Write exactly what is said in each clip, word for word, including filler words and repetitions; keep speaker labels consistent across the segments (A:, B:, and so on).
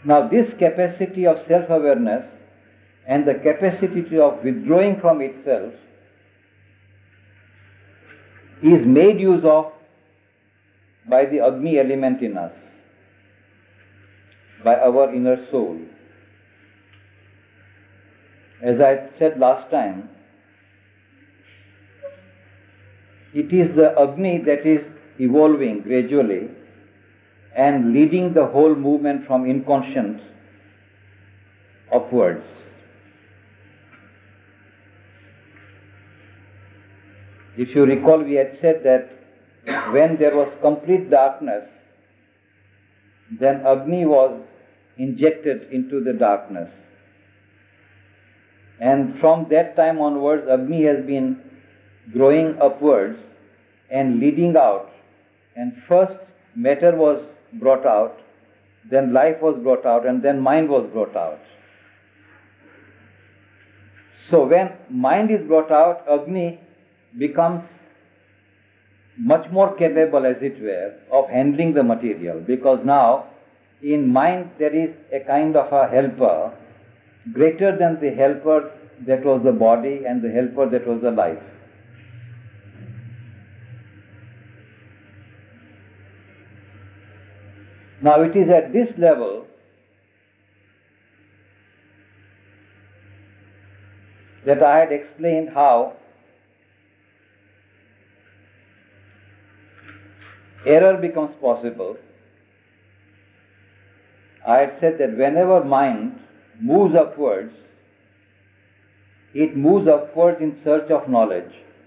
A: Now this capacity of self-awareness and the capacity of withdrawing from itself is made use of by the Agni element in us, by our inner soul. As I said last time, it is the Agni that is evolving gradually and leading the whole movement from inconscience upwards. If you recall, we had said that when there was complete darkness, then Agni was injected into the darkness. And from that time onwards, Agni has been growing upwards and leading out. And first matter was brought out, then life was brought out, and then mind was brought out. So when mind is brought out, Agni becomes much more capable, as it were, of handling the material, because now in mind there is a kind of a helper greater than the helper that was the body and the helper that was the life. Now it is at this level that I had explained how error becomes possible. I had said that whenever mind moves upwards, it moves upwards in search of knowledge.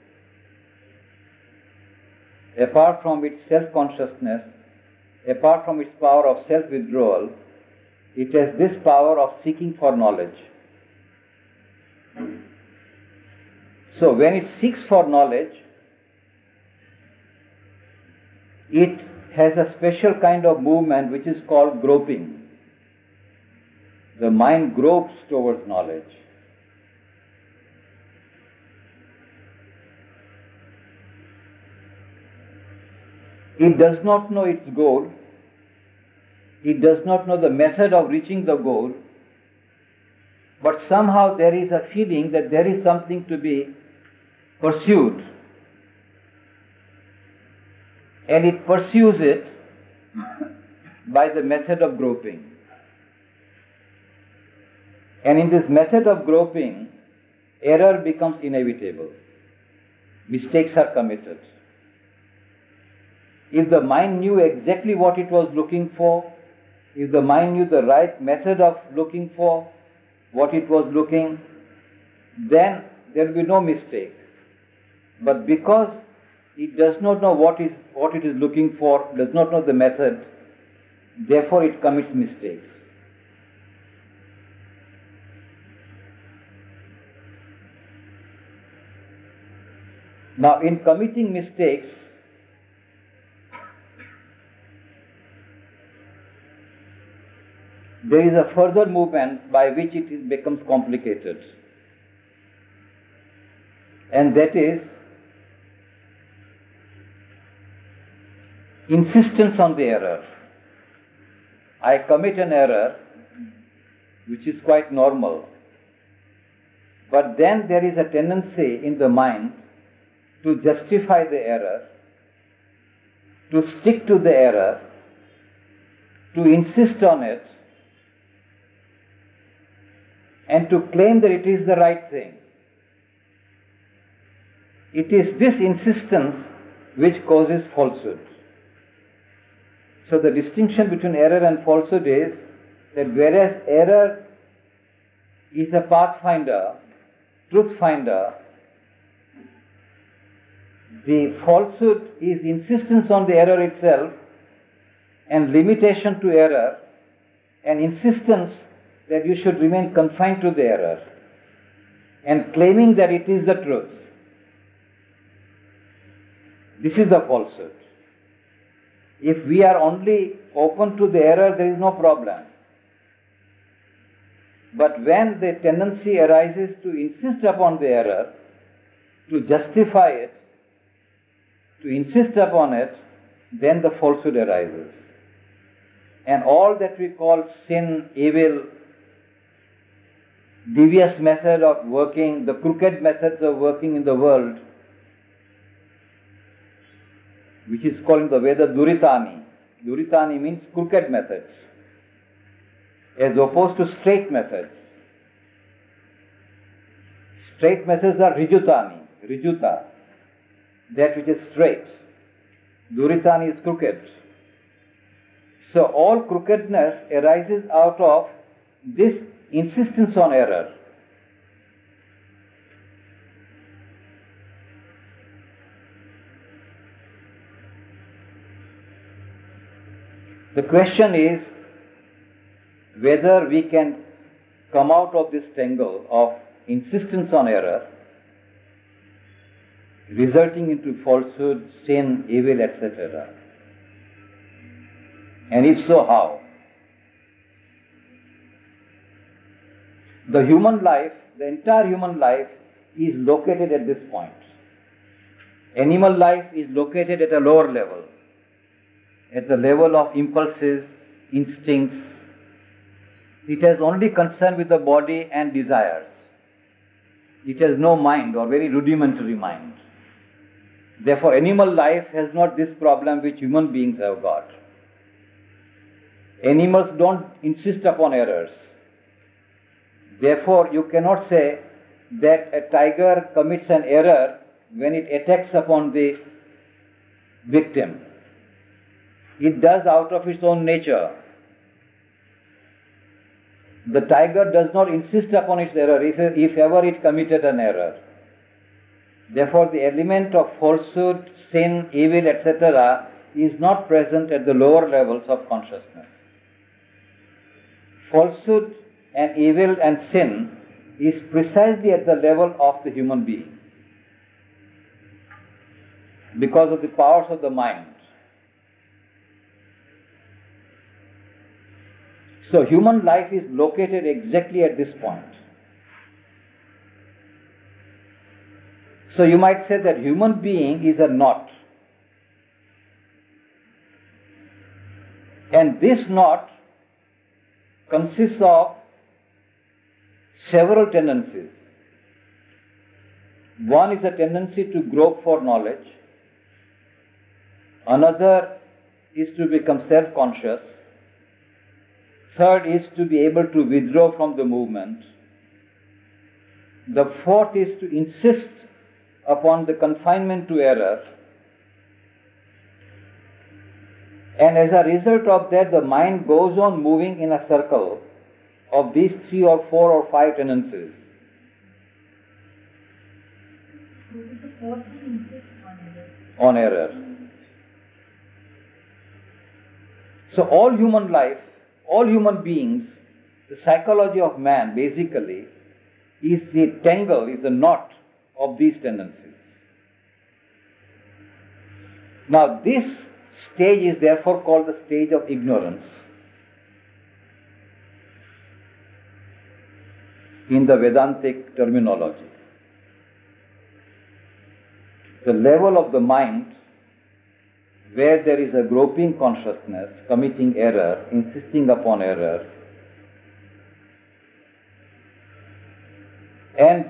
A: Apart from its self-consciousness, apart from its power of self-withdrawal, it has this power of seeking for knowledge. So when it seeks for knowledge, it has a special kind of movement which is called groping. The mind gropes towards knowledge. It does not know its goal. It does not know the method of reaching the goal. But somehow there is a feeling that there is something to be pursued. And it pursues it by the method of groping. And in this method of groping, error becomes inevitable. Mistakes are committed. If the mind knew exactly what it was looking for, if the mind knew the right method of looking for what it was looking, then there will be no mistake. But because it does not know what is what it is looking for, does not know the method, therefore it commits mistakes. Now, in committing mistakes, there is a further movement by which it is, becomes complicated. And that is insistence on the error. I commit an error, which is quite normal. But then there is a tendency in the mind to justify the error, to stick to the error, to insist on it, and to claim that it is the right thing. It is this insistence which causes falsehood. So the distinction between error and falsehood is that whereas error is a pathfinder, truth finder, the falsehood is insistence on the error itself and limitation to error and insistence that you should remain confined to the error and claiming that it is the truth. This is the falsehood. If we are only open to the error, there is no problem. But when the tendency arises to insist upon the error, to justify it, to insist upon it, then the falsehood arises. And all that we call sin, evil, devious method of working, the crooked methods of working in the world, which is called in the Veda Duritani. Duritani means crooked methods, as opposed to straight methods. Straight methods are Rijutani, Rijuta, that which is straight. Duritani is crooked. So all crookedness arises out of this insistence on error. The question is whether we can come out of this tangle of insistence on error, resulting into falsehood, sin, evil, et cetera. And if so, how? The human life, the entire human life is located at this point. Animal life is located at a lower level, at the level of impulses, instincts. It has only concern with the body and desires. It has no mind or very rudimentary mind. Therefore, animal life has not this problem which human beings have got. Animals don't insist upon errors. Therefore, you cannot say that a tiger commits an error when it attacks upon the victim. It does out of its own nature. The tiger does not insist upon its error if, if ever it committed an error. Therefore, the element of falsehood, sin, evil, et cetera is not present at the lower levels of consciousness. Falsehood and evil and sin is precisely at the level of the human being because of the powers of the mind. So human life is located exactly at this point. So you might say that human being is a knot. And this knot consists of several tendencies. One is a tendency to grope for knowledge. Another is to become self-conscious. Third is to be able to withdraw from the movement. The fourth is to insist upon the confinement to error. And as a result of that, the mind goes on moving in a circle of these three or four or five tendencies.
B: The fourth insists on error.
A: On error. So all human life, all human beings, the psychology of man basically is the tangle, is the knot of these tendencies. Now this stage is therefore called the stage of ignorance in the Vedantic terminology. The level of the mind where there is a groping consciousness, committing error, insisting upon error, and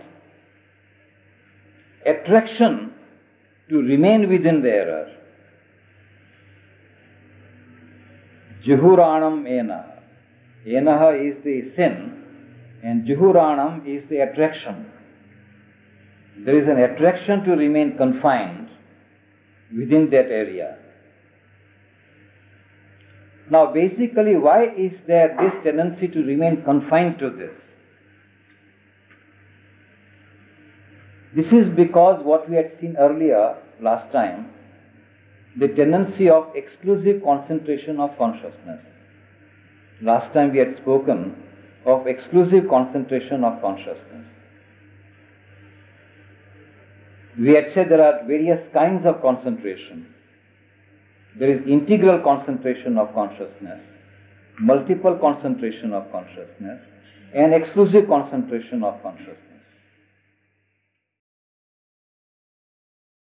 A: attraction to remain within the error. Juhuranam ena. Enaha is the sin, and Juhuranam is the attraction. There is an attraction to remain confined within that area. Now, basically, why is there this tendency to remain confined to this? This is because what we had seen earlier, last time, the tendency of exclusive concentration of consciousness. Last time we had spoken of exclusive concentration of consciousness. We had said there are various kinds of concentration. There is integral concentration of consciousness, multiple concentration of consciousness, and exclusive concentration of consciousness.